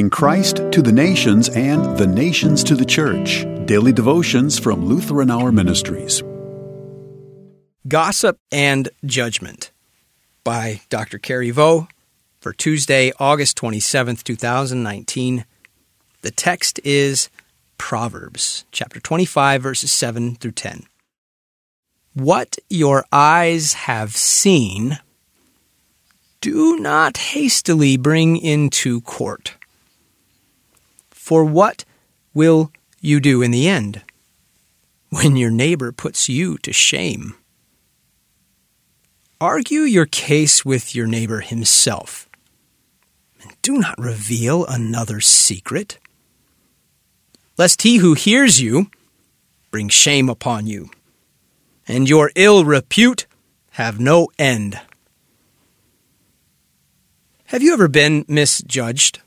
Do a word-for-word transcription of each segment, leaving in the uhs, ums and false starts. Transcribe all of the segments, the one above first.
From Christ to the nations and the nations to the church. Daily devotions from Lutheran Hour Ministries. Gossip and Judgment by Doctor Carrie Vo for Tuesday, August twenty-seventh, twenty nineteen. The text is Proverbs, chapter twenty-five, verses seven through ten. What your eyes have seen, do not hastily bring into court. For what will you do in the end, when your neighbor puts you to shame? Argue your case with your neighbor himself, and do not reveal another's secret, lest he who hears you bring shame upon you, and your ill repute have no end. Have you ever been misjudged?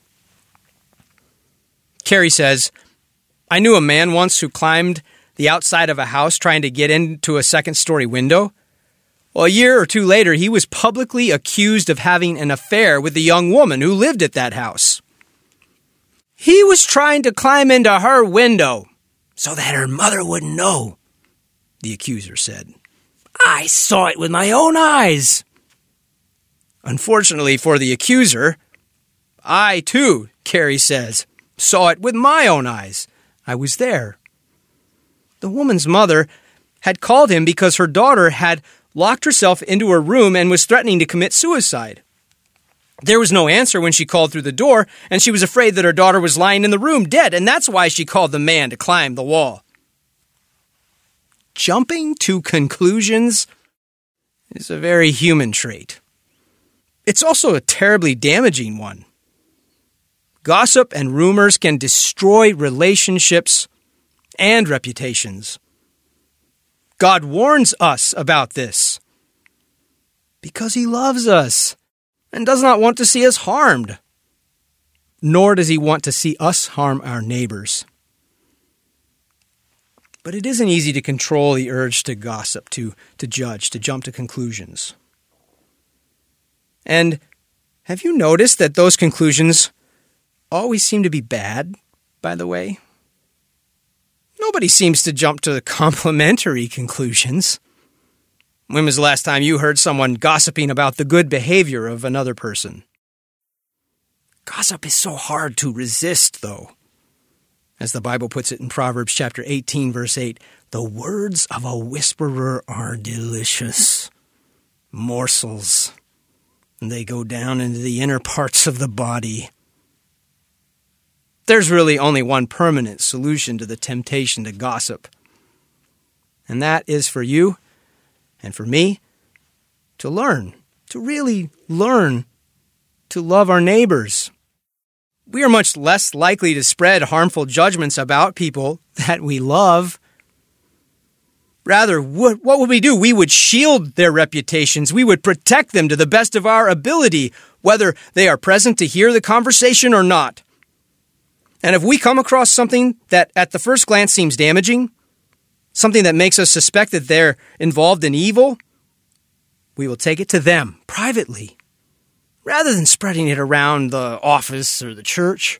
Carrie says, I knew a man once who climbed the outside of a house trying to get into a second-story window. Well, a year or two later, he was publicly accused of having an affair with a young woman who lived at that house. He was trying to climb into her window so that her mother wouldn't know, the accuser said. I saw it with my own eyes. Unfortunately for the accuser, I too, Carrie says, saw it with my own eyes. I was there. The woman's mother had called him because her daughter had locked herself into her room and was threatening to commit suicide. There was no answer when she called through the door, and she was afraid that her daughter was lying in the room dead, and that's why she called the man to climb the wall. Jumping to conclusions is a very human trait. It's also a terribly damaging one. Gossip and rumors can destroy relationships and reputations. God warns us about this because He loves us and does not want to see us harmed, nor does He want to see us harm our neighbors. But it isn't easy to control the urge to gossip, to, to judge, to jump to conclusions. And have you noticed that those conclusions always seem to be bad, by the way? Nobody seems to jump to complimentary conclusions. When was the last time you heard someone gossiping about the good behavior of another person? Gossip is so hard to resist, though. As the Bible puts it in Proverbs chapter eighteen, verse eight, the words of a whisperer are delicious morsels, and they go down into the inner parts of the body. There's really only one permanent solution to the temptation to gossip, and that is for you and for me to learn, to really learn to love our neighbors. We are much less likely to spread harmful judgments about people that we love. Rather, what, what would we do? We would shield their reputations. We would protect them to the best of our ability, whether they are present to hear the conversation or not. And if we come across something that at the first glance seems damaging, something that makes us suspect that they're involved in evil, we will take it to them privately, rather than spreading it around the office or the church.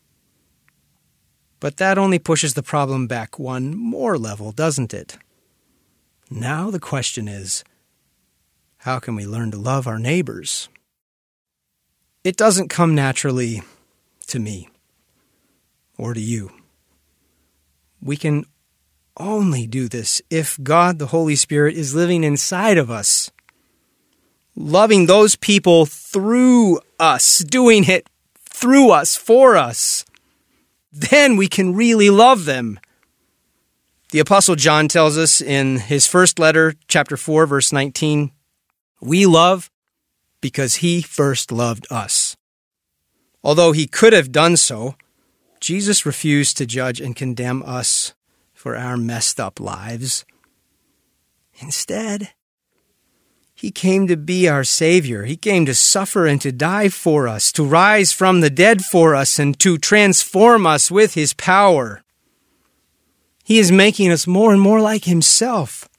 But that only pushes the problem back one more level, doesn't it? Now the question is, how can we learn to love our neighbors? It doesn't come naturally to me or to you. We can only do this if God, the Holy Spirit, is living inside of us, loving those people through us, doing it through us, for us. Then we can really love them. The Apostle John tells us in his first letter, chapter four, verse nineteen, we love because He first loved us. Although He could have done so, Jesus refused to judge and condemn us for our messed up lives. Instead, He came to be our Savior. He came to suffer and to die for us, to rise from the dead for us, and to transform us with His power. He is making us more and more like Himself.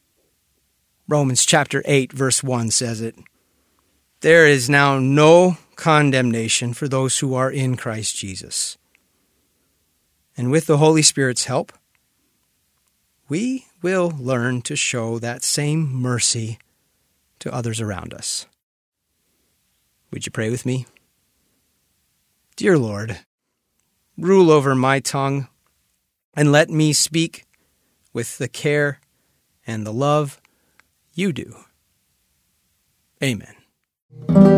Romans chapter eight, verse one says it. There is now no condemnation for those who are in Christ Jesus. And with the Holy Spirit's help, we will learn to show that same mercy to others around us. Would you pray with me? Dear Lord, rule over my tongue and let me speak with the care and the love you do. Amen.